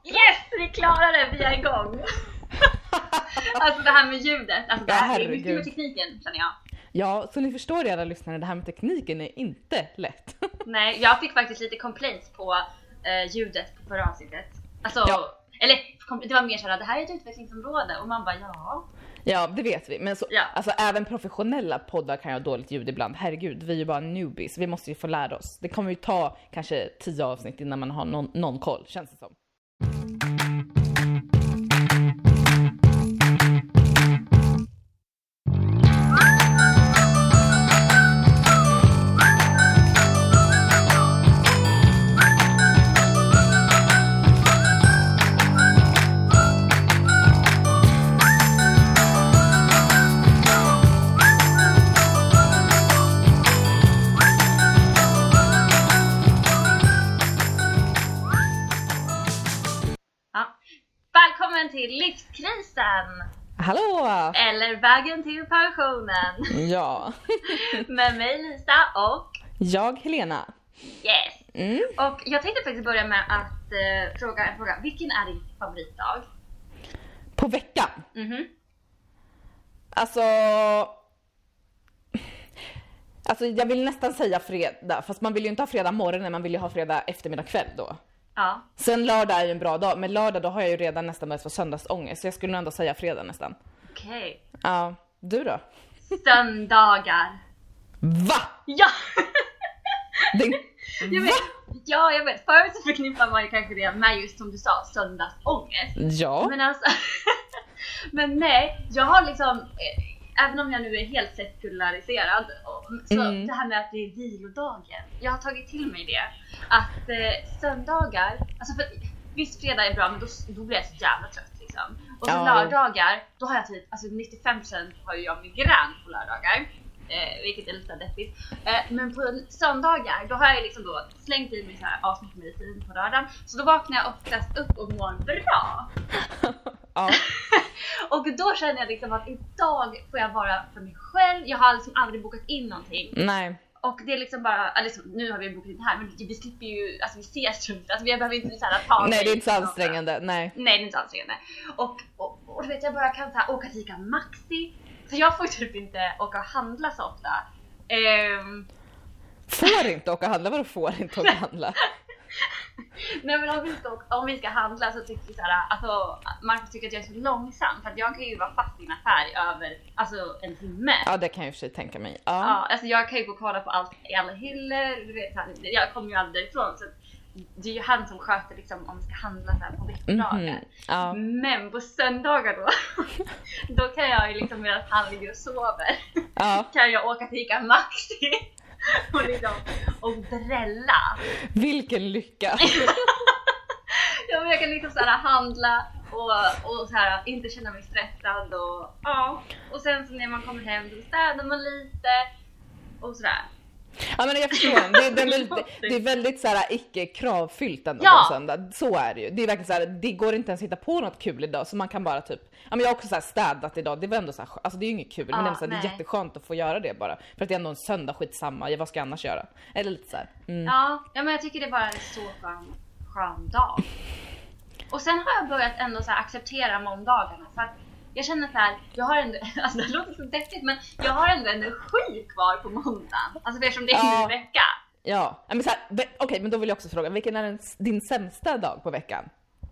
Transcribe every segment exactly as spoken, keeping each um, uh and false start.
Yes, vi klarar det, vi är igång. Alltså det här med ljudet, alltså det här är mycket med tekniken, känner jag. Ja, så ni förstår alla lyssnare, det här med tekniken är inte lätt. Nej, jag fick faktiskt lite complaints på eh, ljudet på förra avsnittet. Alltså, ja. eller det var mer så här, det här är ett utvecklingsområde. Och man bara, ja. Ja, det vet vi. Men så, ja. alltså, även professionella poddar kan ju ha dåligt ljud ibland. Herregud, vi är ju bara newbies. Vi måste ju få lära oss. Det kommer ju ta kanske tio avsnitt innan man har någon, någon koll, känns det som. Till livskrisen. Hallå! Eller vägen till pensionen. Ja. Med mig Lisa och jag Helena. Yes. Mm. Och jag tänkte faktiskt börja med att uh, fråga en fråga. Vilken är din favoritdag? På veckan? Mhm. Alltså Alltså jag vill nästan säga fredag, fast man vill ju inte ha fredag morgon, man vill ju ha fredag eftermiddag kväll då. Ja. Sen lördag är ju en bra dag, men lördag då har jag ju redan nästan börjat få söndagsångest, så jag skulle nog ändå säga fredag nästan. Okej. Okay. Ja, du då? Söndagar. Va? Ja! Det... Jag vet, ja, jag vet. Förut så förknippar man ju kanske det med just som du sa, söndagsångest. Ja. Men alltså, men nej, jag har liksom... Även om jag nu är helt sekulariserad, så mm. det här med att det är vilodagen, jag har tagit till mig det. Att eh, söndagar, alltså för, visst fredag är bra, men då, då blir jag så jävla trött liksom. Och så ja. lördagar, då har jag typ, alltså nittiofem procent har ju jag migrän på lördagar. Eh, vilket är lite deppigt. Eh, men på söndagar, då har jag liksom då slängt i mig så här avsnitt medicin på lördagen. Så då vaknar jag oftast upp och mår bra. Ja. Och då känner jag liksom att idag får jag vara för mig själv. Jag har liksom aldrig bokat in någonting. Nej. Och det är liksom bara, liksom, nu har vi bokat in här, men vi slipper ju, alltså vi ses inte, alltså vi behöver inte så här ta. Nej, det är inte så ansträngande, nej. Nej, det är inte så ansträngande. Och, och, och du vet, jag bara kan så här, åka till Ica Maxi. Så jag får typ inte åka och handla så ofta. Um... Får inte åka och handla? Vadå får inte åka och handla? Nej, men om vi, ska, om vi ska handla så tycker vi såhär, alltså Marcus tycker att jag är så långsam. För att jag kan ju vara fast i en affär i över alltså, en timme. Ja, det kan jag ju för sig tänka mig. Ja. Ja, alltså jag kan ju gå och kolla på allt i alla hyllor. Du vet, jag kommer ju aldrig därifrån. Så det är ju han som sköter liksom, om vi ska handla så här på veckodagar. Mm-hmm. Ja. Men på söndagar då då kan jag ju liksom medan han ligger och sover ja. kan jag åka till Ica Maxi och liksom och drälla. Vilken lycka. Ja, men jag kan liksom så här handla och, och så här, inte känna mig stressad och ja. Och sen så när man kommer hem då städar man lite och sådär. Ja, men jag förstår. Det, det, är, väldigt, det är väldigt så här icke-kravfyllt ändå ja. på söndag. Så är det ju. Det är verkligen så här, det går inte ens hitta på något kul idag. Så man kan bara typ, ja men jag har också så här städat idag. Det var ändå så här, alltså det är ju inget kul. Ja, men det är, så här, det är jätteskönt att få göra det bara. För att det är ändå en söndag, skitsamma. Ja, vad ska jag annars göra? Eller lite så här. Mm. Ja, ja, men jag tycker det är bara en så skön, skön dag. Och sen har jag börjat ändå så här acceptera måndagarna. För att jag känner så här, jag har ändå, alltså det låter så deppigt, men jag har ändå energi kvar på måndagen. Alltså för eftersom det är en ja. ny vecka. Ja, men så här, okej, okay, men då vill jag också fråga, vilken är den, din sämsta dag på veckan?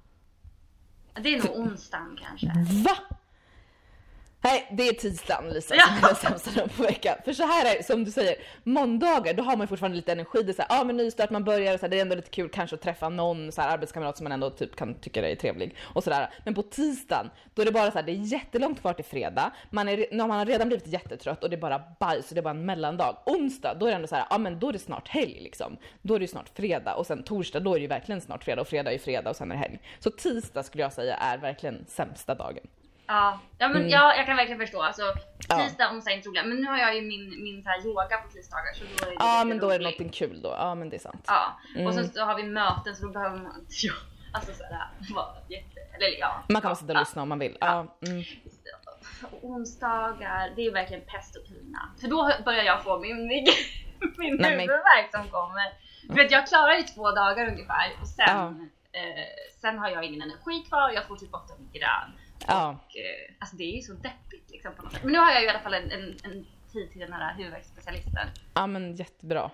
Det är nog onsdagen kanske. Va? Nej, det är tisdagen, Lisa, ja. som är den sämsta dagen på veckan. För så här är det, som du säger, måndagar, då har man fortfarande lite energi. Det är så här, ja men nystart, man börjar och så här, det är ändå lite kul kanske att träffa någon så här arbetskamrat som man ändå typ kan tycka är trevlig och sådär. Men på tisdagen, då är det bara så här, det är jättelångt kvar till fredag. Man, är, man har redan blivit jättetrött och det är bara bajs och det är bara en mellandag. Onsdag, då är det ändå så här, ja men då är det snart helg liksom. Då är det ju snart fredag och sen torsdag, då är det ju verkligen snart fredag och fredag är ju fredag och sen är det helg. Så tisdag skulle jag säga är verkligen sämsta dagen. Ja, ja men mm. ja, jag kan verkligen förstå. Alltså, tisdag, ja. onsdag är inte roliga. Men nu har jag ju min, min så här yoga på tisdagar. Så då är det ja, men då roligt. är det någonting kul då. Ja, men det är sant. Ja, mm. och sen så har vi möten så då behöver man ja, alltså sådär, vara jätte... Eller ja. Man kan ja, bara sitta och ja, lyssna om man vill. Ja. Ja. Mm. Onsdagar, det är verkligen pest och pina. För då börjar jag få min, min Nej, men... huvudvärk som kommer. Du vet, jag klarar ju två dagar ungefär. Och sen... Ja. Eh, sen har jag ingen energi kvar, jag får typ åtta grön. Ja. Och, eh, alltså det är ju så deppigt liksom på något sätt. Men nu har jag ju i alla fall en, en, en tid till den här huvudvärksspecialisten. Ja men jättebra.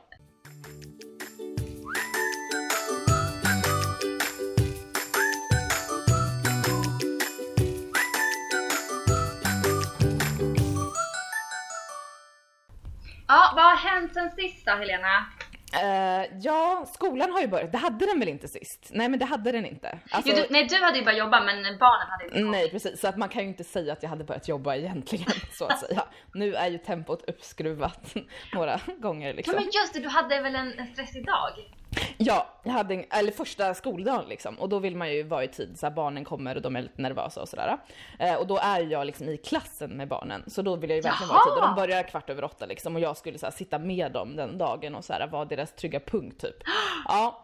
Ja, vad har hänt sen sist då, Helena? Uh, ja, skolan har ju börjat. Det hade den väl inte sist? Nej, men det hade den inte. Alltså, jo, du, nej, du hade ju börjat jobba, men barnen hade inte kommit. Nej, precis. Så att man kan ju inte säga att jag hade börjat jobba egentligen, så att säga. Nu är ju tempot uppskruvat några gånger liksom. Ja, men just det, du hade väl en, en stressig dag? Ja, jag hade en, eller första skoldagen liksom. Och då vill man ju vara i tid så här, barnen kommer och de är lite nervösa och sådär. Eh, och då är jag liksom i klassen med barnen. Så då vill jag ju verkligen Jaha! vara i tid. Och de börjar kvart över åtta liksom. Och jag skulle så här, sitta med dem den dagen och så här, vara deras trygga punkt typ. Ja.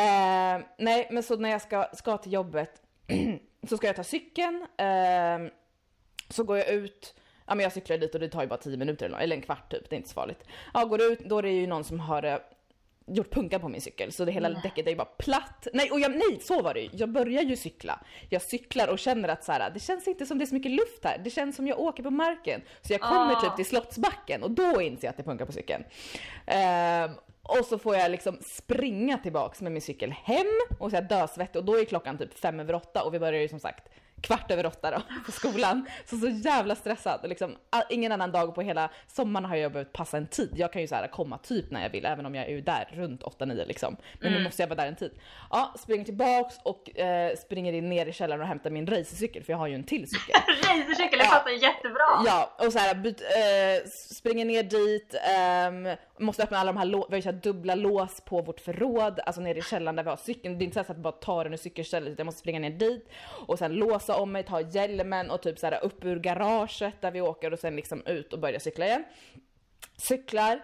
Eh, nej, men så när jag ska, ska till jobbet så ska jag ta cykeln. Eh, så går jag ut. Ja, men jag cyklar dit och det tar ju bara tio minuter eller, eller en kvart typ. Det är inte så farligt. Ja, går ut, då är det ju någon som har gjort punka på min cykel, så det hela nej. däcket är ju bara platt. Nej, och jag, nej, så var det ju. Jag börjar ju cykla. Jag cyklar och känner att så här, det känns inte som det är så mycket luft här. Det känns som jag åker på marken. Så jag kommer oh. typ till Slottsbacken och då inser jag att det punkar på cykeln. Ehm, och så får jag liksom springa tillbaks med min cykel hem och så här dösvett, och då är klockan typ fem över åtta och vi börjar ju som sagt kvart över åtta då på skolan. Så så jävla stressad. Liksom, all, ingen annan dag på hela sommaren har jag behövt passa en tid. Jag kan ju så här komma typ när jag vill, även om jag är ju där runt åtta nio liksom. Men mm. nu måste jag vara där en tid. Ja, springer tillbaks och eh, springer in ner i källaren och hämtar min racercykel, för jag har ju en till cykel. Racercykel, det ja. passar jättebra. Ja, och så här byt, eh, springer ner dit, eh, måste öppna alla de här, lå- vi har ju så här dubbla lås på vårt förråd, alltså ner i källaren där vi har cykeln. Det är inte så att jag bara tar den ur cykelstället, jag måste springa ner dit och sen låsa om mig, ta hjälmen och typ så här upp ur garaget där vi åker och sen liksom ut och börja cykla igen. Cyklar.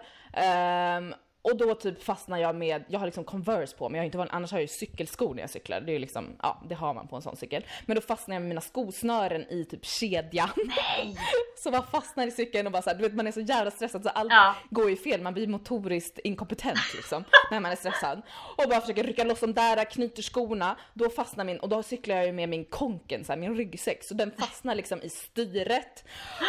Um, Och då typ fastnar jag med, jag har liksom Converse på mig, jag har inte varit, annars har jag ju cykelskor när jag cyklar. Det är ju liksom, ja, det har man på en sån cykel. Men då fastnar jag med mina skosnören i typ kedjan. Nej! Så man fastnar i cykeln och bara så här, du vet, man är så jävla stressad så allt ja. går ju fel. Man blir motoriskt inkompetent liksom när man är stressad. Och bara försöker rycka loss de där, knyter skorna. Då fastnar min, och då cyklar jag ju med min konken, så här, min ryggsäck. Så den fastnar liksom i styret.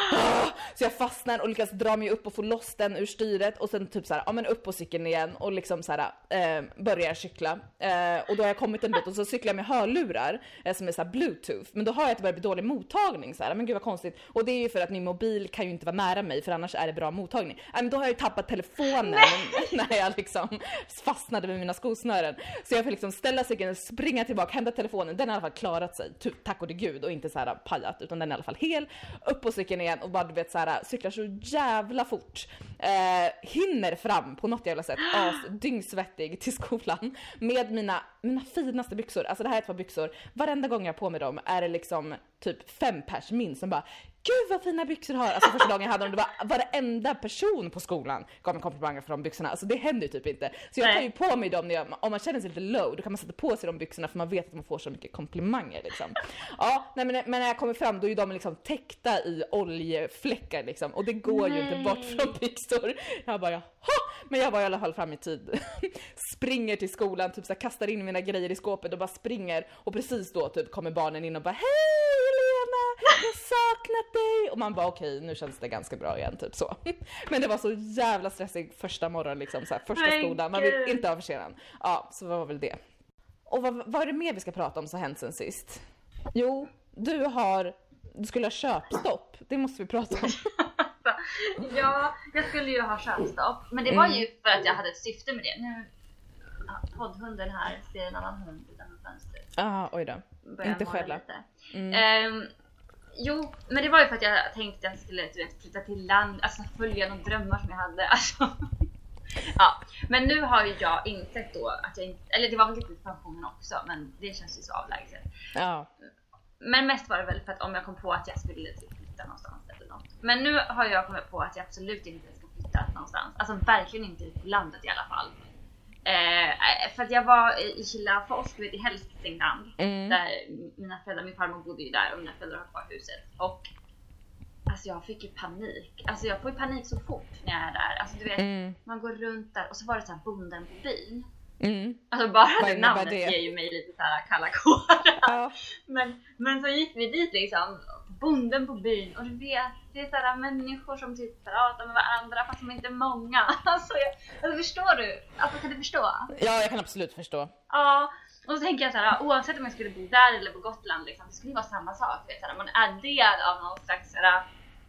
Så jag fastnar och lyckas dra mig upp och få loss den ur styret. Och sen typ så här, ja men upp på cykeln igen och liksom så här, eh, börjar cykla. Eh, och då har jag kommit en bit och så cyklar jag med hörlurar eh, som är så här bluetooth. Men då har jag att det börjar bli dålig mottagning så här. Men gud vad konstigt. Och det är ju för att min mobil kan ju inte vara nära mig, för annars är det bra mottagning. Eh, men då har jag ju tappat telefonen när jag liksom fastnade med mina skosnören. Så jag får liksom ställa cykeln, springa tillbaka, hämta telefonen. Den har i alla fall klarat sig, typ, tack och det gud, och inte så här pajat, utan den är i alla fall hel. Upp på cykeln igen och bara du vet så här, cyklar så jävla fort. Eh, hinner fram på något jävla sätt, as dyngsvettig till skolan med mina, mina finaste byxor. Alltså det här är ett par byxor. Varenda gång jag har på mig dem är det liksom typ fem pers minst som bara, gud vad fina byxor har. Alltså första dagen jag hade dem, det var varenda person på skolan gav mig komplimanger för de byxorna. Alltså det händer ju typ inte. Så jag tar ju på mig dem när jag, om man känner sig lite low, då kan man sätta på sig de byxorna, för man vet att man får så mycket komplimanger liksom. Ja, nej, men, men när jag kommer fram då är de liksom täckta i oljefläckar liksom. Och det går nej. ju inte bort från byxor. Jag bara, jaha. Men jag var i alla fall fram i tid. Springer till skolan, typ så här, kastar in mina grejer i skåpet och bara springer. Och precis då typ kommer barnen in och bara, hej Helena, jag har saknat dig. Och man bara, okej, okay, nu känns det ganska bra igen, typ så. Men det var så jävla stressig första morgon liksom, så här, första Men skolan. Man vill inte ha försenad. Ja, så var väl det. Och vad, vad är det mer vi ska prata om så hänt sen sist? Jo, du har, du skulle ha köpstopp. Det måste vi prata om. Ja, jag skulle ju ha köpstopp. Men det var mm. ju för att jag hade ett syfte med det. Nu, poddhunden här ser en annan hund utanför fönstret. Ja, oj då. Börjar inte skälla. Mm. Um, jo, men det var ju för att jag tänkte att jag skulle du vet, flytta till land. Alltså följa de drömmar som jag hade. Alltså. Ja, men nu har ju jag insett då att jag inte, eller det var väl lite pensionen också, men det känns ju så avlägset. Ja. Men mest var det väl för att om jag kom på att jag skulle flytta någonstans eller något. Men nu har jag kommit på att jag absolut inte ska flytta någonstans. Alltså verkligen inte ut på landet i alla fall. Eh, för att jag var i Kilafors, du vet, i Hälsingland. Mm. Där mina föräldrar, min farmor bodde ju där och mina föräldrar har kvar huset. Och alltså jag fick ju panik. Alltså jag får ju panik så fort när jag är där. Alltså du vet, mm. man går runt där och så var det så här bonden på byn. Mm. Alltså bara Vad det innebär namnet det? ger ju mig lite så här kalla kårar. Ja. Men, men så gick vi dit liksom, bonden på byn, och du vet, det är sådana människor som typ pratar med varandra fast de inte är många. Alltså, jag, alltså förstår du? Alltså kan du förstå? Ja, jag kan absolut förstå. Ja, och så tänker jag såhär, oavsett om jag skulle bo där eller på Gotland liksom, det skulle ju vara samma sak, vet, såhär, man är del av någon slags såhär,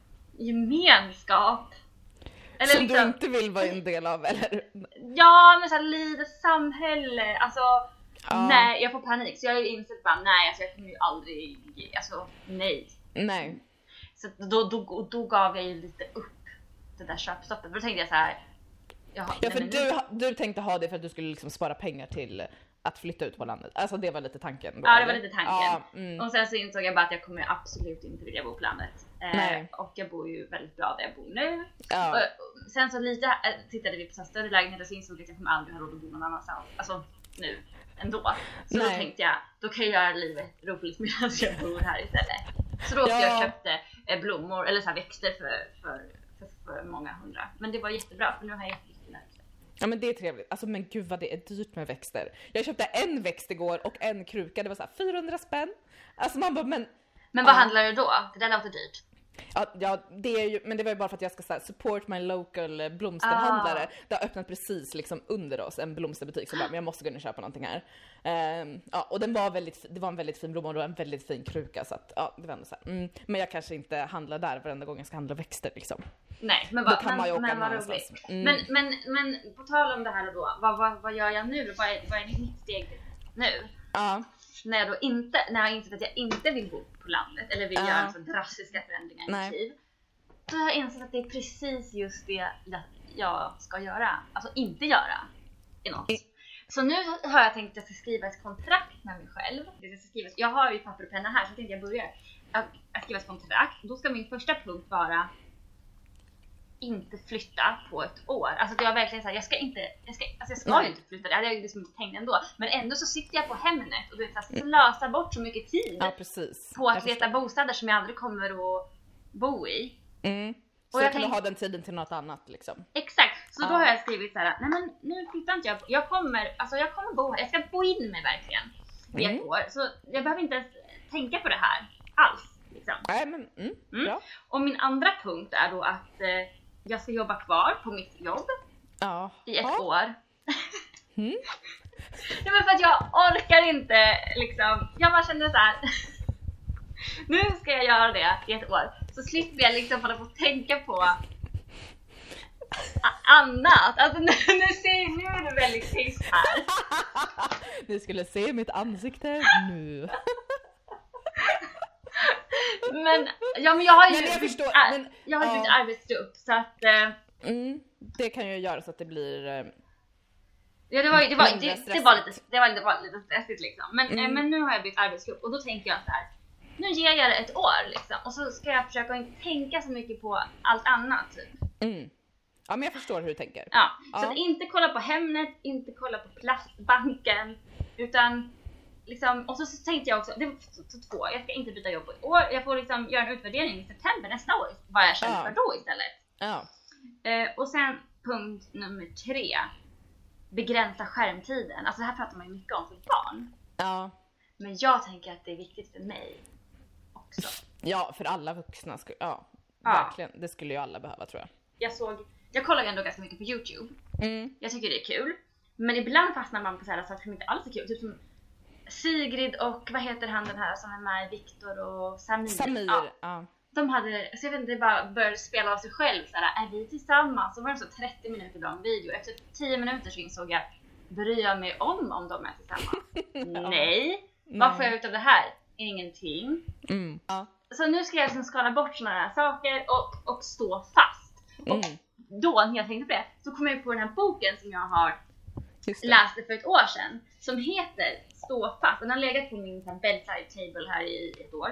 gemenskap. Eller som liksom, du inte vill vara en del av, eller? ja, men såhär livet samhälle, alltså Ja. nej, jag får panik, så jag har ju insett bara, nej, alltså jag kommer ju aldrig, alltså nej. Nej. Så då, då, då gav jag ju lite upp det där köpstoppet. Då tänkte jag så här. Jaha, Ja, nej, för men du, du tänkte ha det för att du skulle liksom spara pengar till att flytta ut på landet. Alltså det var lite tanken då, ja, det eller? var lite tanken. Ja, mm. Och sen så insåg jag bara att jag kommer absolut inte vilja bo på landet. Nej. Eh, och jag bor ju väldigt bra där jag bor nu. Ja. Och, och sen så lite äh, tittade vi på så här större lägenheter, så insåg jag att jag kommer aldrig ha råd att bo någon annanstans. Alltså nu ändå. Så Nej. då tänkte jag, då kan jag göra livet roligt medan jag bor här istället. Så då åkte Ja. jag och köpte eh, blommor eller så här växter för, för, för, för många hundra. Men det var jättebra, för nu har jag jättemycket. Ja, men det är trevligt. Alltså men gud vad det är dyrt med växter. Jag köpte en växt igår och en kruka, det var så här fyrahundra spänn. Alltså man bara, men... Men vad Ja. handlar det då? Det där låter dyrt. Ja, ja, det är ju, men det var ju bara för att jag ska så här, support my local eh, blomsterhandlare. Ah. Det har öppnat precis liksom under oss en blomsterbutik, så bara, men jag måste gå in och köpa någonting här. Ehm, ja, och den var väldigt, det var en väldigt fin blomma och det var en väldigt fin kruka, så att ja, det var ändå så här. Mm, men jag kanske inte handlar där varenda gång jag ska handla växter liksom. Nej, men Då vad, kan man ju men, åka men vad någonstans. roligt. Mm. Men, men, men på tal om det här då, vad, vad, vad gör jag nu? Vad är, vad är mitt steg nu? Ja, När jag då inte, när jag insett att jag inte vill bo på landet eller vill Ja. göra så drastiska förändringar i Nej. mitt liv. Då har jag insett att det är precis just det jag, jag ska göra. Alltså inte göra i något. I- Så nu har jag tänkt att jag ska skriva ett kontrakt med mig själv. Jag, ska skriva, jag har ju papper och penna här, så tänkte jag börja att, att skriva ett kontrakt. Då ska min första punkt vara inte flytta på ett år. Alltså att jag verkligen säger, jag ska inte, jag ska, alltså jag ska Nej. ju inte flytta, det hade jag ju liksom inte tänkt ändå. Men ändå så sitter jag på Hemnet och du vet, så här, slösar bort så mycket tid ja precis. på att Jag leta bostäder som jag aldrig kommer att bo i. Mm. Så Och jag jag kan tänk- du ha den tiden till något annat liksom. Exakt, så då Ja. har jag skrivit så här: nej men nu flyttar inte jag, jag kommer, alltså jag kommer bo här, jag ska bo in mig verkligen i ett Mm. år. Så jag behöver inte ens tänka på det här alls liksom. Nej men, mm, Mm. bra. Och min andra punkt är då att eh, jag ska jobba kvar på mitt jobb Ja. i ett Ja. år. Mm. Ja, men för att jag orkar inte liksom, jag bara känner så här. Nu ska jag göra det i ett år, så slipper jag liksom hålla på att tänka på a- annat. Alltså nu, nu ser nu är det väldigt tyst här. Ni skulle se mitt ansikte nu. Men, ja, men jag har ju Men jag bytt förstår, ar- men- jag har ju ja. bytt arbetsgrupp, så att eh, Mm. Det kan ju göra så att det blir... eh, ja, det var ju- det var, Mindre det, det stressigt. var lite det var, det var lite stressigt liksom. Men, eh, Mm. men nu har jag bytt arbetsgrupp och då tänker jag så här: nu ger jag det ett år liksom, och så ska jag försöka inte tänka så mycket på allt annat typ. Mm. Ja, men jag förstår hur du tänker. Ja, så Ja. att inte kolla på Hemnet, inte kolla på Plastbanken, utan liksom, och så, så tänkte jag också, det var så, så två, jag ska inte byta jobb på ett år, jag får liksom göra en utvärdering i september nästa år, vad jag känner Ja. för då istället. Ja. Eh, och sen punkt nummer tre, begränsa skärmtiden. Alltså det här pratar man ju mycket om för barn, Ja. men jag tänker att det är viktigt för mig också. Ja, för alla vuxna. Skulle, ja, Ja. verkligen. Det skulle ju alla behöva, tror jag. Jag såg, jag kollar ju ändå ganska mycket på YouTube. Mm. Jag tycker det är kul, men ibland fastnar man på så här saker som inte alls är kul. Typ som Sigrid och vad heter han den här som är med, Viktor och Samir. Samir. Ja, Ja. de hade, så jag vet inte, det bara började spela av sig själv. Så här, är vi tillsammans? Så var det så trettio minuter lång video. Efter tio minuter så insåg jag, bryr jag mig om om de är tillsammans? Nej. Vad får jag ut av det här? Ingenting. Mm. Ja. Så nu ska jag liksom skala bort såna här saker och, och stå fast. Och Mm. då när jag tänkte på det, så kom jag på den här boken som jag har Just det. läste för ett år sedan, som heter Stå fast. Den har legat på min så här bedside table här i ett år.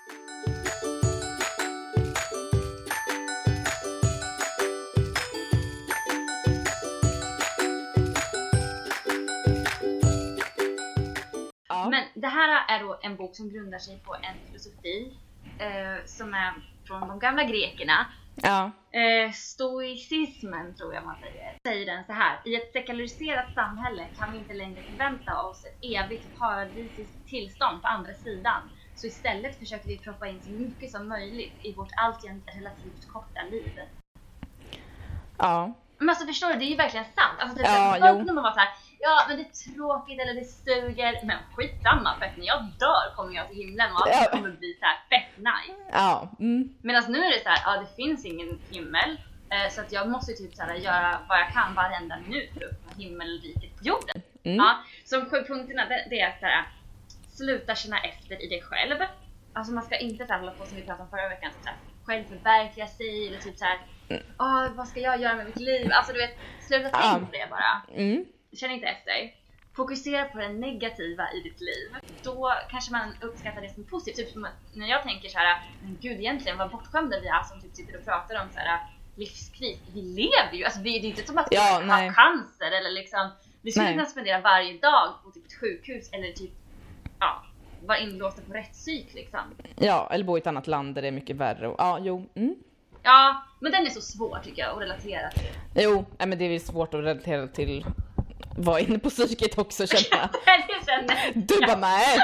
Ja. Men det här är då en bok som grundar sig på en filosofi eh, som är från de gamla grekerna, Ja. Eh, stoicismen tror jag man säger. Säger den så här: i ett sekulariserat samhälle kan vi inte längre förvänta oss ett evigt paradisiskt tillstånd på andra sidan. Så istället försöker vi proppa in så mycket som möjligt i vårt alltjämt relativt korta liv. Ja. Men alltså förstår du, det är ju verkligen sant. Alltså typ ja, att man bara så här, ja men det är tråkigt eller det suger, men skitsamma, för att när jag dör kommer jag till himlen och allt kommer bli så här fett nice. Ja. Mm. Men alltså nu är det så här, ja det finns ingen himmel, eh, så att jag måste typ så här göra vad jag kan varenda minut för att uppnå himmelriket på jorden. Mm. Ja, så sju punkterna det, det är så här: sluta känna efter i dig själv. Alltså man ska inte så här hålla på som vi pratade om förra veckan, så här, själv förverkliga sig eller typ så här, åh vad ska jag göra med mitt liv? Alltså du vet, sluta tänka Ja. på det bara. Mm. Känn inte efter. Fokusera på det negativa i ditt liv. Då kanske man uppskattar det som är positivt. Typ som när jag tänker så här, men gud egentligen vad bortskämda vi är som typ sitter och pratar om så här livskris. Vi lever ju, alltså vi, det är inte som att vi Ja, har nej. cancer eller liksom, vi skulle Nej. kunna spendera varje dag på typ ett sjukhus eller typ, ja, vara inlåsta på rättspsyk liksom. Ja, eller bo i ett annat land där det är mycket värre. Och, ja, jo. Mm. Ja, men den är så svår tycker jag att relatera till. Jo, nej, men det är svårt att relatera till. Var inne på psyket också, känner jag. Det känner jag. Du bara med.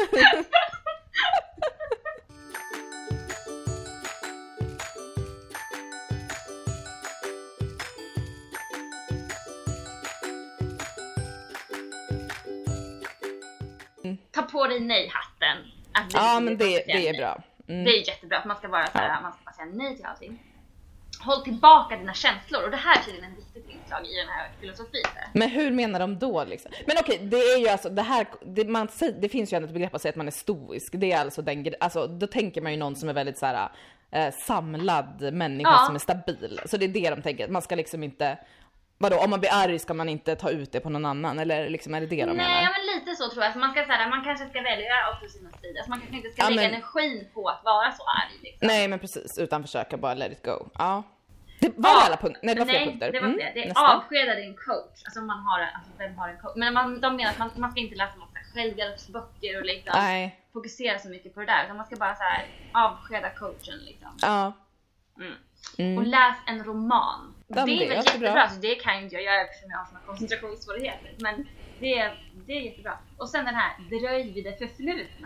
Ta på dig nej-hatten. Att Ja, är men det, konsekvent det är nej. bra. Mm. Det är jättebra, för man ska bara, så här, Ja. man ska bara säga nej till allting. Håll tillbaka dina känslor, och det här är tydligen en viktigt inslag i den här filosofin. Men hur menar de då liksom? Men okej, det är ju alltså det här, det, man, säger- det finns ju ändå ett begrepp att säga att man är stoisk. Det är alltså den gre- alltså då tänker man ju någon som är väldigt så här eh, samlad människa Ja. som är stabil. Så det är det de tänker, man ska liksom inte, vadå, om man blir arg ska man inte ta ut det på någon annan, eller liksom är det det de Nej, menar? ja, men lite så tror jag. Alltså, man, ska, så här, man kanske ska välja också sina sidor. Alltså, man kanske inte ska Ja, lägga men- energin på att vara så arg. Liksom. Nej, men precis, utan försöka bara let it go. Ja. Det var det alla punkter? Nej, det var fler Nej, punkter. det var Mm, fler. Det är nästa. avskeda din coach. Alltså om man har en, alltså vem har en coach? Men man, de menar att man, man ska inte läsa massa självhjälpsböcker och liksom Nej. fokusera så mycket på det där. Utan man ska bara så här avskeda coachen liksom. Ja. Mm. Mm. Och läs en roman. Ja, det är det är väl jättebra. jättebra, så det kan ju inte jag göra eftersom jag har såna koncentrationssvårigheter. Men det är, det är jättebra. Och sen den här, dröj vid det förflutna.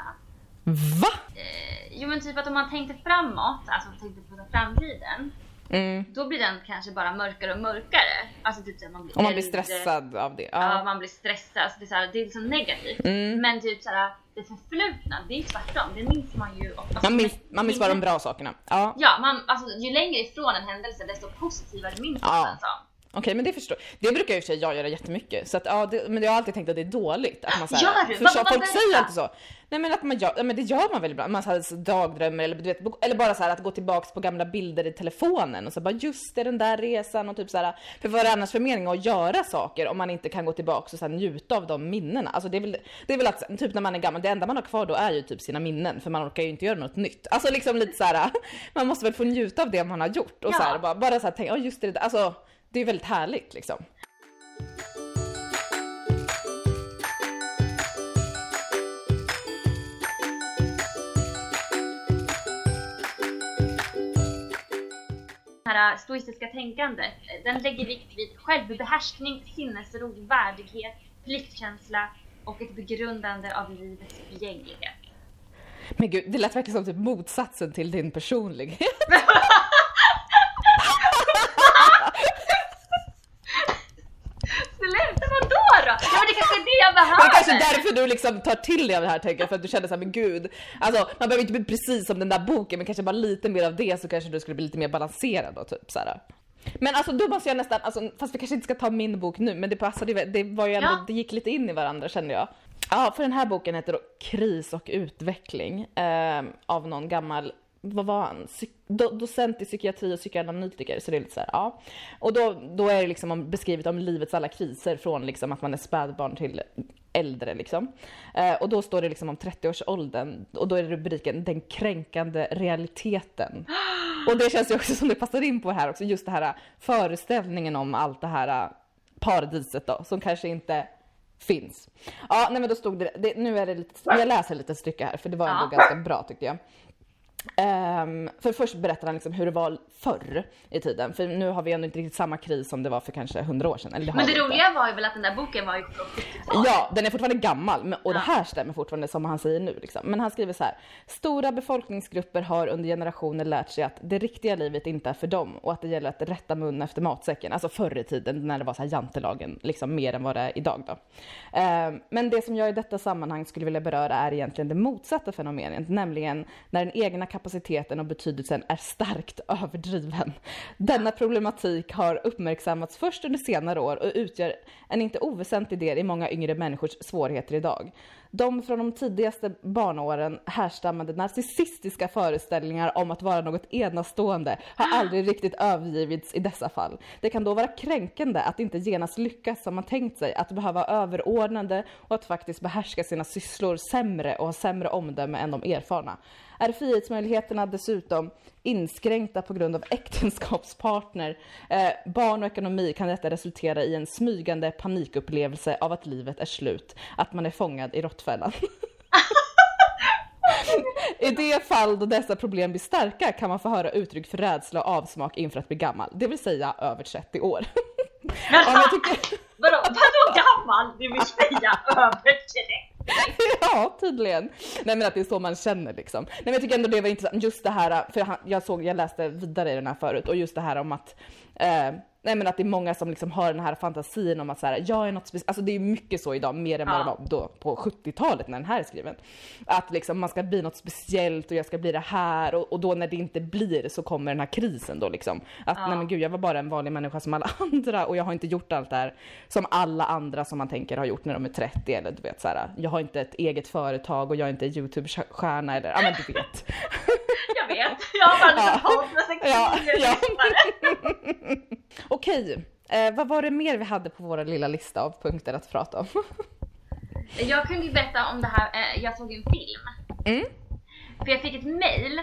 Va? Eh, jo men typ att om man tänkte framåt, alltså tänkte på framtiden, Mm. då blir den kanske bara mörkare och mörkare. Alltså typ så man blir Om man blir äldre. stressad av det. Ja, Ja. man blir stressad. Alltså det är så här, det är liksom negativt. Mm. Men typ så här, det förflutna, det är tvärtom. Det minns man ju. Alltså, Man minns, man minns bara de bra sakerna. Ja. Ja, man, alltså, ju längre ifrån en händelse desto positivare minns man Ja. den som. Okej, men det förstår. Det brukar ju för sig jag göra jättemycket. Så att, ja, det, men jag har alltid tänkt att det är dåligt. Att man, så här, Gör du? för Vad- så, vad folk berätta? säger alltid så. Nej, men att man gör, ja, men det gör man väl ibland. Man har dagdrömmar eller, du vet, eller bara så här att gå tillbaks på gamla bilder i telefonen. Och så bara just det, den där resan och typ så här. För vad är det annars för mening att göra saker om man inte kan gå tillbaks och så här, njuta av de minnena? Alltså det är väl, det är väl att typ när man är gammal, det enda man har kvar då är ju typ sina minnen. För man orkar ju inte göra något nytt. Alltså liksom lite så här, man måste väl få njuta av det man har gjort. Och Ja. så här, bara, bara så här tänka, ja just det, alltså det är väldigt härligt liksom. Det här stoistiska tänkandet, den lägger vikt vid självbehärskning, sinnesro, värdighet, pliktkänsla och ett begrundande av livets förgänglighet. Men gud, det lät verkligen som typ motsatsen till din personlighet. Sluta, vadå då? Ja, men det kanske är det jag Det behöver. är kanske därför du liksom tar till dig av det här, tänker jag, för att du känner såhär, men gud, alltså man behöver inte bli precis som den där boken, men kanske bara lite mer av det, så kanske du skulle bli lite mer balanserad då, typ såhär. Men alltså då måste jag nästan, alltså, fast vi kanske inte ska ta min bok nu, men det passade, det var ju ändå, Ja. det gick lite in i varandra, kände jag. Ja, för den här boken heter då Kris och utveckling, eh, av någon gammal, vad var han? Psyk- do- docent i psykiatri och psykoanalytiker, så det är lite så här, ja. Och då, då är det liksom om, beskrivet om livets alla kriser, från liksom att man är spädbarn till äldre liksom. Eh, och då står det liksom om trettioårsåldern, och då är rubriken den kränkande realiteten. Och det känns ju också som det passar in på här också, just det här föreställningen om allt det här paradiset då, som kanske inte finns. Ja, nej men då stod det, det nu är det lite, jag läser lite stycke här, för det var ändå Ja. ganska bra tyckte jag. Um, för först berättar han liksom hur det var förr i tiden. För nu har vi ändå inte riktigt samma kris som det var för kanske hundra år sedan. Eller det men det det roliga var ju väl att den där boken var ju från sjuttiotalet. Ja, den är fortfarande gammal. Och ja. det här stämmer fortfarande som han säger nu. Liksom. Men han skriver så här. Stora befolkningsgrupper har under generationer lärt sig att det riktiga livet inte är för dem. Och att det gäller att rätta mun efter matsäcken. Alltså förr i tiden när det var så här jantelagen. Liksom mer än vad det är idag då. Um, men det som jag i detta sammanhang skulle vilja beröra är egentligen det motsatta fenomenet. Nämligen när den egna kapaciteten och betydelsen är starkt överdriven. Denna problematik har uppmärksammats först under senare år och utgör en inte oväsentlig del i många yngre människors svårigheter idag. De från de tidigaste barnåren härstammande narcissistiska föreställningar om att vara något enastående har aldrig riktigt övergivits i dessa fall. Det kan då vara kränkande att inte genast lyckas som man tänkt sig, att behöva överordnande och att faktiskt behärska sina sysslor sämre och ha sämre omdöme än de erfarna. Är frihetsmöjligheterna dessutom inskränkta på grund av äktenskapspartner, eh, barn och ekonomi, kan detta resultera i en smygande panikupplevelse av att livet är slut, att man är fångad i råttfällan. I det fall då dessa problem blir starka kan man få höra uttryck för rädsla och avsmak inför att bli gammal, det vill säga över trettio år. jag tycker... Vadå, vadå gammal? Det vill säga över trettio. Ja, tydligen. Nej, men att det är så man känner liksom. Nej, men jag tycker ändå det var intressant. Just det här, för han, jag såg, jag läste vidare i den här förut. Och just det här om att eh, nej, men att det är många som liksom har den här fantasin om att så här, jag är något speciellt. Alltså det är mycket så idag, mer än vad ja. det var då på sjuttiotalet när den här är skriven. Att liksom man ska bli något speciellt och jag ska bli det här. Och, och då när det inte blir så kommer den här krisen då liksom. Att ja. nej men gud, jag var bara en vanlig människa som alla andra. Och jag har inte gjort allt det här som alla andra som man tänker har gjort när de är trettio. Eller du vet så här, jag har inte ett eget företag och jag är inte YouTube-stjärna eller, ja men du vet. Jag vet, jag har bara lite hat med sextio ja, ja. Okej, eh, vad var det mer vi hade på våra lilla lista av punkter att prata om? Jag kunde ju berätta om det här, eh, jag såg en film. Mm. För jag fick ett mail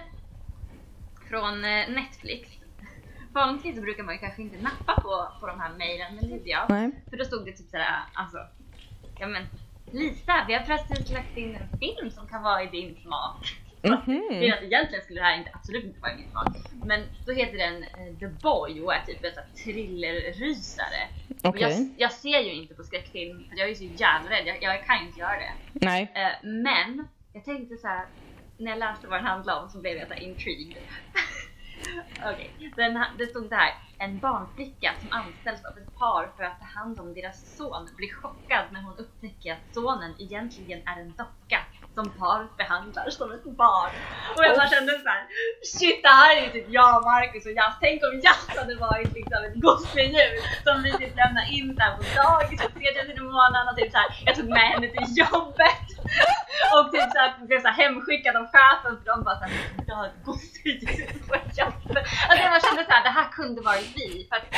från eh, Netflix. Vanligtvis så brukar man ju kanske inte nappa på, på de här mailen, men det gjorde jag. Nej. För då stod det typ sådär, alltså, ja men Lisa, vi har precis lagt in en film som kan vara i din smak. Mm-hmm. Det är att egentligen skulle det här inte, absolut inte vara i min smak. Men då heter den uh, The Boy och är typ en thrillerrysare. Okay. Jag, jag ser ju inte på skräckfilm för jag är så jävla rädd, jag, jag kan inte göra det. Nej. Uh, men jag tänkte så här, när jag läste vad den handlade om så blev jag så här intrigued. Okej, okay. Det stod så här: en barnflicka som anställs av ett par för att ta hand om deras son blir chockad när hon upptäcker att sonen egentligen är en docka som paret behandlar som ett barn. Och jag bara kände så här: shit, det här är ju typ jag, Marcus och Jazz. Tänk om Jazz hade varit liksom ett gospelljud som vi typ lämnar in där på dagis för tre tusen i månaden och typ så här, jag tog med henne till jobbet och typ så här, blev så här hemskickad av chefen för de bara så här, jag har ett gospelljud på jobbet. Alltså jag bara kände så här, det här kunde varit vi för att...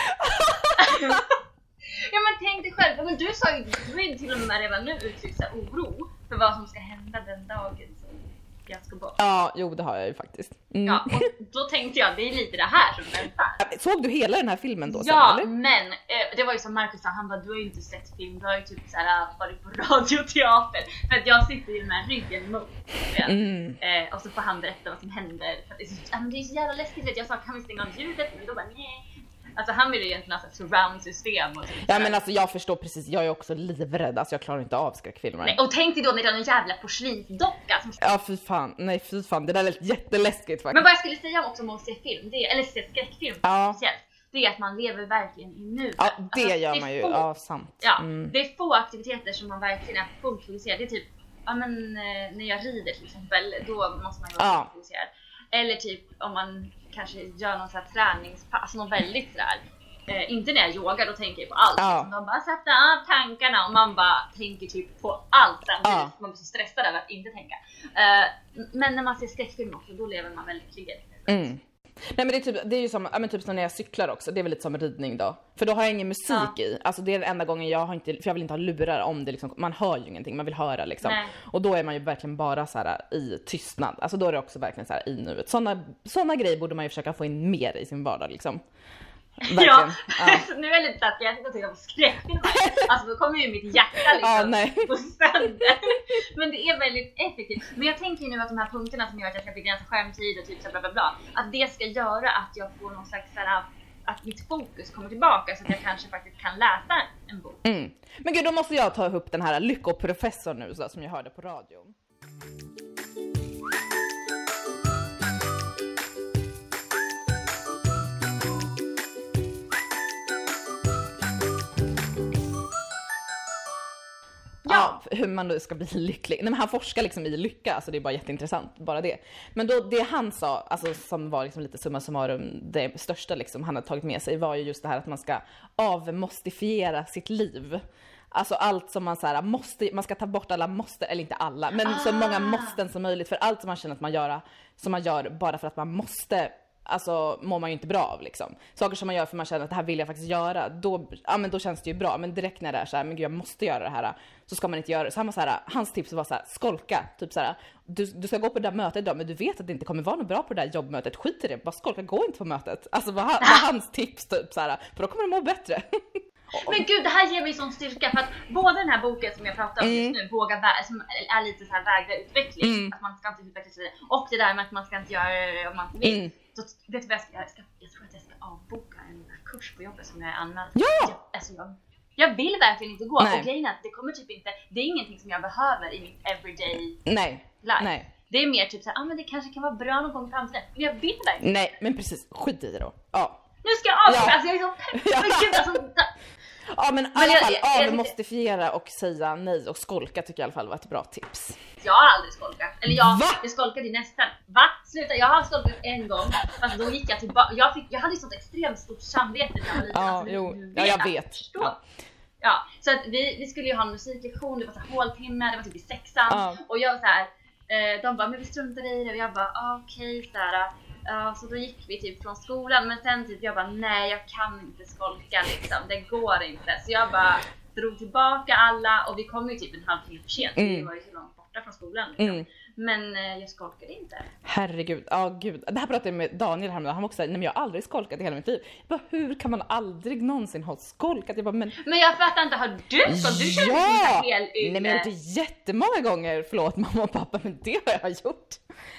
Ja men tänk dig själv, men du sa ju, du är ju till och med redan nu uttryckt så här oro för vad som ska hända den dagen som jag ska bort. Ja, jo det har jag ju faktiskt. Mm. Ja, och då tänkte jag, det är lite det här som väntar. Såg du hela den här filmen då? Ja, sen, eller? men eh, det var ju som Marcus sa, han bara, du har ju inte sett film, du har ju typ såhär varit på radioteater. För att jag sitter ju med ryggen mot mm. eh, och så får han berätta vad som händer. För att det, är så, äh, men det är så jävla läskigt, jag sa, kan vi stänga av ljudet? Men då bara, nej. Alltså han vill ju egentligen ha ett surround-system och typ. Ja men alltså jag förstår precis, jag är också livrädd, alltså jag klarar inte av skräckfilmer. Nej, och tänk dig då när det är en jävla porslinsdocka som... Ja fy fan, nej fy fan, det där är jätteläskigt faktiskt. Men vad jag skulle säga också om att se film, det är, eller se skräckfilm ja. speciellt, det är att man lever verkligen i nuet. Ja det alltså, gör det man ju, få, ja sant. Ja, mm. det är få aktiviteter som man verkligen är fullt fokuserad. Det är typ, ja men när jag rider till exempel, då måste man ju vara ja. fokuserad. Eller typ om man kanske gör någon sån här träningspass, alltså någon väldigt sådär. Eh, inte när jag yogar, då tänker jag på allt. Ja. Liksom, de bara sätter av tankarna och man bara tänker typ på allt. Ja. Man blir så stressad över att inte tänka. Eh, men när man ser skräckfilm också, då lever man väldigt clear. Mm. Nej men det är, typ, det är ju som, ja, men typ som när jag cyklar också, det är väl lite som ridning då. För då har jag ingen musik ja. i. Alltså det är den enda gången jag har inte, för jag vill inte ha lurar om det liksom, man hör ju ingenting, man vill höra liksom. Nej. Och då är man ju verkligen bara så här i tystnad. Alltså då är det också verkligen så här i nuet. Såna, såna grejer borde man ju försöka få in mer i sin vardag liksom. Verkligen. Ja, ja. Nu är jag lite taskig, jag sitter och tittar på skräckfilm här. Alltså då kommer ju mitt hjärta liksom ja, nej. på sönder. Men det är väldigt effektivt. Men jag tänker ju nu att de här punkterna som gör att jag ska begränsa skärmtid och typ så bla bla bla, att det ska göra att jag får någon slags så här, att mitt fokus kommer tillbaka så att jag kanske faktiskt kan läsa en bok. Mm. Men gud, då måste jag ta upp den här lyckoprofessorn nu så, som jag hörde på radion. Ja, hur man då ska bli lycklig. Nej, men han forskar liksom i lycka, alltså det är bara jätteintressant, bara det. Men då, det han sa, alltså som var liksom lite summa summarum, det största liksom han hade tagit med sig var ju just det här att man ska avmostifiera sitt liv. Alltså allt som man så här måste, man ska ta bort alla måste, eller inte alla, men ah. så många måsten som möjligt, för allt som man känner att man gör, som man gör bara för att man måste, alltså mår man ju inte bra av liksom. Saker som man gör för man känner att det här vill jag faktiskt göra, då, ja, men då känns det ju bra. Men direkt när det är så här, men gud jag måste göra det här, så ska man inte göra det. Så han var så här, hans tips var så här, skolka. Typ så här, du, du ska gå på det där mötet idag, men du vet att det inte kommer vara något bra på det där jobbmötet. Skit i det, bara skolka, gå inte på mötet. Alltså vad var hans tips typ så här, för då kommer du må bättre. Men gud, det här ger mig sån styrka för att både den här boken som jag pratar om mm. just nu, Våga vä- som är lite så här vägda utveckling, mm. att man ska inte utveckla sig, och det där med att man ska inte göra det om man inte vill. Mm. Så vet du vad jag ska, jag ska, jag tror att jag ska avboka en kurs på jobbet som jag är anmäld. Ja! Jag, alltså jag, jag vill verkligen inte gå. Nej. Och grejen är att det kommer typ inte, det är ingenting som jag behöver i mitt everyday Nej. life. Nej. Det är mer typ såhär, ah, men det kanske kan vara bra någon gång i framtiden. Men jag vill verkligen. Nej, men precis, skit i det då. Ja. Nu ska jag avboka, Ja. alltså jag är så pepp. Men gud, alltså, ja, men i men alla jag, fall jag, jag, avmostifiera och säga nej och skolka tycker jag i alla fall var ett bra tips. Jag har aldrig skolkat. Eller jag, Va? jag skolkade i nästan. Va? Sluta, jag har skolkat en gång. Fast då gick jag tillbaka. Jag, fick, jag hade ett sånt extremt stort samvete när jag var liten. Ja, alltså, jo. vet, Ja, jag vet. Ja. Ja, så att vi, vi skulle ju ha en musiklektion. Det var så här håltimme, det var typ i sexan. Ja. Och jag var så här, eh, de bara, men vi struntar i det. Och jag bara, ah, okej, okay, så här. Uh, så då gick vi typ från skolan. Men sen typ jag bara, nej jag kan inte skolka liksom. Det går inte. Så jag bara drog tillbaka alla. Och vi kom ju typ en halvtimme för sent. Mm. Vi var ju så långt borta från skolan liksom. Mm. Men uh, jag skolkade inte. Herregud, ja oh, gud. Det här pratade jag med Daniel häromdagen. Han var också såhär, nej men jag har aldrig skolkat i hela mitt liv. Jag bara, hur kan man aldrig någonsin ha skolkat? Jag bara, men... men jag fattar inte, har du skolkat? Du känns ja! inte helt ute. Nej men jag har gjort det jättemånga gånger. Förlåt mamma och pappa, men det har jag gjort.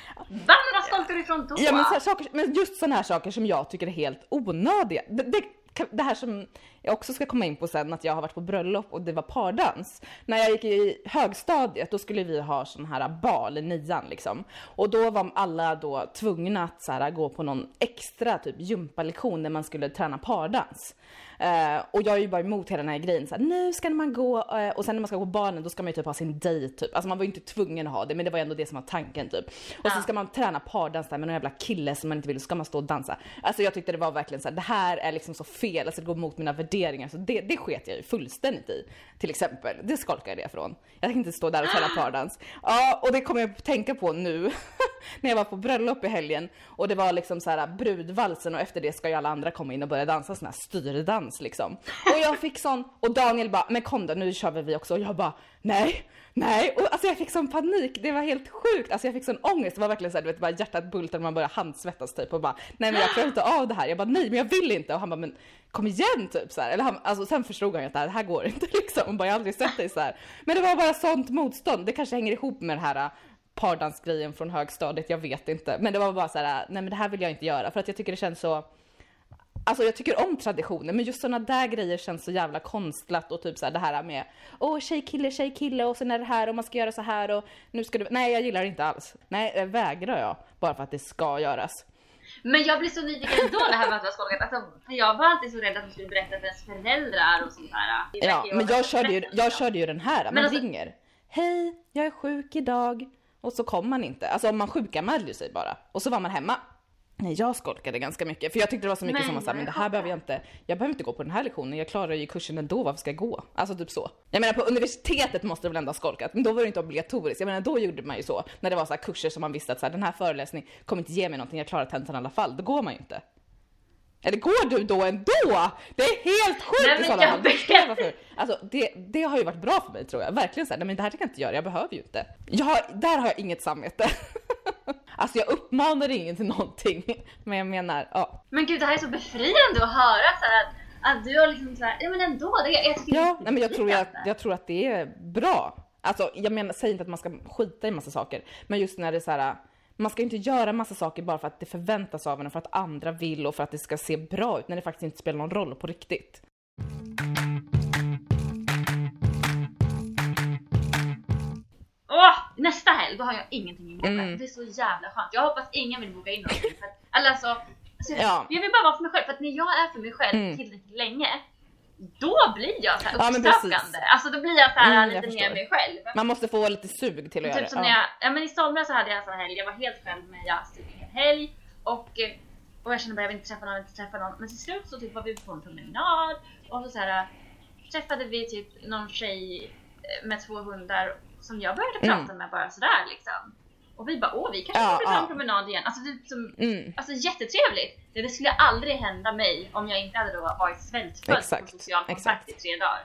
Vad skolkar du ifrån då? Ja, men, så här, saker, men just sådana här saker som jag tycker är helt onödiga. Det, det, det här som jag också ska komma in på sen, att jag har varit på bröllop och det var pardans. När jag gick i högstadiet, då skulle vi ha sån här bal i nian liksom. Och då var alla då tvungna att så här, gå på någon extra typ gympalektion där man skulle träna pardans. Uh, och jag är ju bara emot hela den här grejen så här, nu ska man gå uh, och sen när man ska gå på barnen då ska man ju typ ha sin dejt typ. Alltså man var ju inte tvungen att ha det, men det var ändå det som var tanken typ. Och ja. Så ska man träna pardans där med någon jävla kille som man inte vill, så ska man stå och dansa. Alltså jag tyckte det var verkligen så här, det här är liksom så fel, alltså det går mot mina värderingar, så det, det sket jag ju fullständigt i. Till exempel, det skolkar jag det ifrån. Jag kan inte stå där och träna pardans. Ja, och det kommer jag att tänka på nu när jag var på bröllop i helgen och det var liksom så här brudvalsen och efter det ska ju alla andra komma in och börja dansa sån här styrdans liksom. Och jag fick sån, och Daniel bara, men kom då, nu kör vi också. Och jag bara, nej, nej. Och alltså jag fick sån panik, det var helt sjukt. Alltså jag fick sån ångest, det var verkligen så här, du vet, bara hjärtat bultade och man började handsvettas typ och bara, nej men jag klarar inte av det här. Jag bara, nej men jag vill inte. Och han bara, men kom igen typ så här. Eller han, alltså sen förstod han ju att det här, det här går inte liksom. Och bara, jag har aldrig sett dig så här. Men det var bara sånt motstånd. Det kanske hänger ihop med det här pardansgrejen från högstadiet, jag vet inte. Men det var bara så här, nej men det här vill jag inte göra. För att jag tycker det känns så... Alltså jag tycker om traditioner, men just såna där grejer känns så jävla konstlat och typ så här det här med åh tjej kille tjej kille och sen är det här och man ska göra så här och nu ska du, nej jag gillar det inte alls. Nej, det vägrar jag bara för att det ska göras. Men jag blir så nyfiken ändå det här med att jag skolkat. Alltså, för jag var alltid så rädd att de skulle berätta för ens föräldrar och sånt här. Ja, men jag körde ju jag körde ju den här, man alltså... ringer. Hej, jag är sjuk idag. Och så kom man inte. Alltså om man sjukanmälde sig bara och så var man hemma. Nej, jag skolkade ganska mycket. För jag tyckte det var så mycket men, som man sa, men det här behöver jag inte. Jag behöver inte gå på den här lektionen. Jag klarar ju kursen ändå, varför ska jag gå? Alltså typ så. Jag menar på universitetet måste det väl ändå ha skolkat. Men då var det inte obligatoriskt. Jag menar då gjorde man ju så. När det var så här kurser som man visste att så här, den här föreläsningen kommer inte ge mig någonting. Jag klarar tentan i alla fall. Då går man ju inte. Eller går du då ändå? Det är helt sjukt. Nej, i sådana fall. Det, varför. Alltså, det, det har ju varit bra för mig tror jag. Verkligen så här, nej men det här kan jag inte göra. Jag behöver ju inte. Jag har, där har jag inget samvete. Alltså jag uppmanar ingen till någonting. Men jag menar, ja. Men gud, det här är så befriande att höra så här, att, att du har liksom så här, ja men ändå, det, jag tycker Ja, det nej, men jag tror, jag, jag tror att det är bra. Alltså jag menar, säger inte att man ska skita i massa saker. Men just när det är så här, man ska inte göra massa saker bara för att det förväntas av en och för att andra vill och för att det ska se bra ut när det faktiskt inte spelar någon roll på riktigt. Åh, nästa helg, då har jag ingenting inbokat. Mm. Det är så jävla skönt. Jag hoppas ingen vill boka in någonting. För att, eller alltså, alltså Ja. jag vill bara vara för mig själv. För att när jag är för mig själv Mm. tillräckligt länge, då blir jag så här Ja, men uppsökande. Alltså då blir jag så här Mm, jag lite förstår. mer mig själv. Man måste få lite sug till att göra Typ det. som Ja. när jag, ja men i somras så hade jag en sån här helg. Jag var helt själv med jag stod en hel helg. Och, eh, och jag kände bara jag vill inte träffa någon, jag vill inte träffa någon. Men till slut så typ var vi på en promenad. Och så, så här träffade vi typ någon tjej med två hundar som jag började prata Mm. med bara sådär liksom. Och vi bara, åh vi kanske Ja, borde ta ja. en promenad igen. Alltså, det, som, Mm. alltså jättetrevligt. Det, det skulle aldrig hända mig om jag inte hade då varit svältfödd Exakt, på social kontakt exakt. i tre dagar.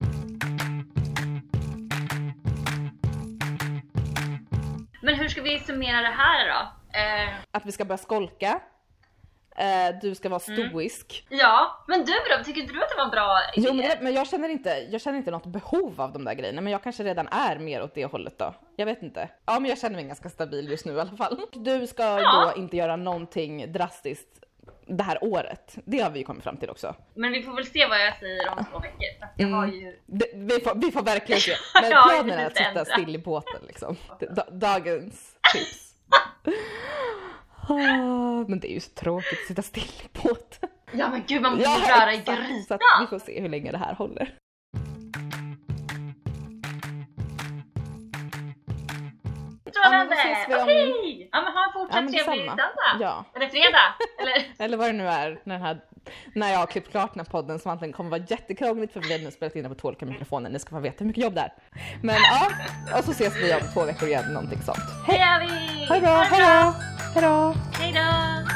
Men hur ska vi summera det här då? Eh, Att vi ska börja skolka. Eh, du ska vara stoisk. ja, men du då? Tycker inte du att det var en bra idé? Jo, men, det, men jag känner inte jag känner inte något behov av de där grejerna. Men jag kanske redan är mer åt det hållet då. Jag vet inte. Ja, men jag känner mig ganska stabil just nu i alla fall. Du ska Ja. då inte göra någonting drastiskt det här året. Det har vi kommit fram till också. Men vi får väl se vad jag säger om två veckor. För att jag har ju... Det, vi, får, vi får verkligen se. Men Ja, planen är att lite sitta ändra. still i båten liksom. Da, dagens tips. Ah, men det är ju så tråkigt att sitta still i båten. Ja men gud, man måste Ja, röra i exakt. Så grytan. att vi får se hur länge det här håller. Strålande! Ja, men då ses vi om- Okej! Ja men ha en fortsatt Ja, men trevlig detsamma. söndag. Ja. Eller fredag. Eller... Eller vad det nu är när, den här, när jag har klippt klart den här podden som antagligen kommer vara jättekrångligt för vi har nu spelat in den på två olika mikrofoner. Ni ska få veta hur mycket jobb det är. Men ja, och så ses vi om två veckor igen, någonting sånt. Hej! Hej vi! Hej då, hej då, hej då. Hej då!